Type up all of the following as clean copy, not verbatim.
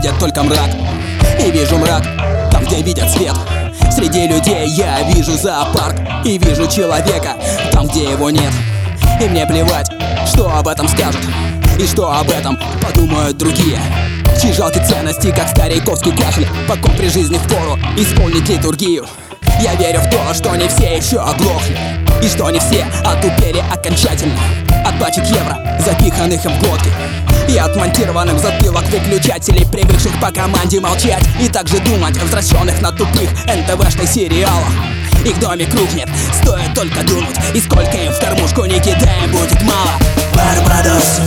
видят только мрак. И вижу мрак там, где видят свет. Среди людей я вижу зоопарк. И вижу человека там, где его нет. И мне плевать, что об этом скажут и что об этом подумают другие, чьи жалкие ценности, как стариковский кашель, по ком при жизни впору исполнить литургию. Я верю в то, что не все еще оглохли, и что не все отупели окончательно от пачек евро, запиханных им в глотки, и отмонтированных в затылок выключателей, привыкших по команде молчать и также думать, возвращенных на тупых НТВшных сериалах. Их домик рухнет, стоит только дунуть, и сколько им в кормушку не кидаем, будет мало. Барбадос,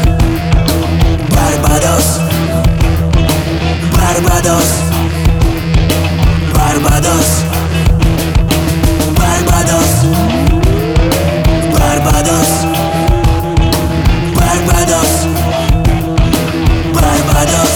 Барбадос, Барбадос, Барбадос, Барбадос, Барбадос, Барбадос, Барбадос.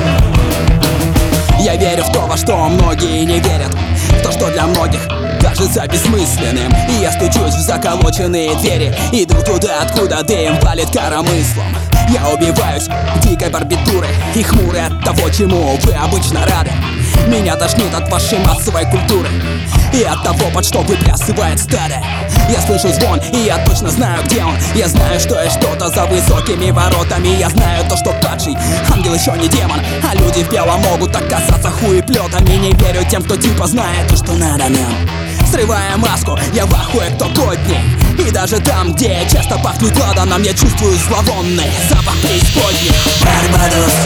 Я верю в то, во что многие не верят, в то, что для многих кажется бессмысленным. И я стучусь в заколоченные двери, иду туда, откуда дым валит коромыслом. Я убиваюсь дикой барбитурой и хмурый от того, чему вы обычно рады. Меня тошнит от вашей массовой культуры и от того, под что выплясывает стадо. Я слышу звон, и я точно знаю, где он. Я знаю, что есть что-то за высокими воротами. Я знаю то, что падший ангел еще не демон, а люди в белом могут оказаться хуеплетами. Не верю тем, кто типа знает то, что надо нам. Срывая маску, я в ахуе кто годней. И даже там, где часто пахнет ладаном, я чувствую зловонный запах преисподней. Барбадос,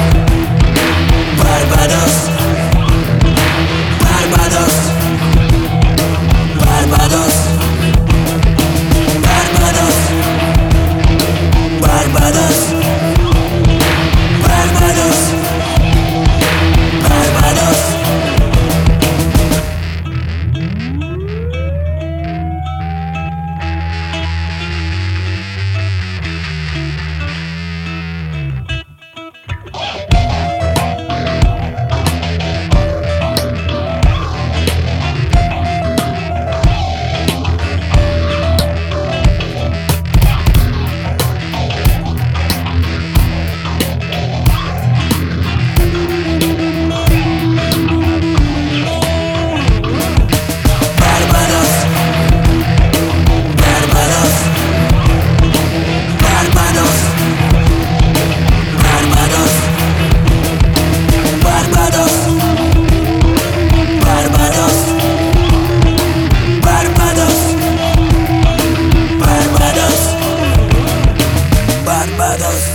Барбадос, Барбадос, Барбадос, Барбадос, Барбадос, Барбадос, Барбадос. Barbados.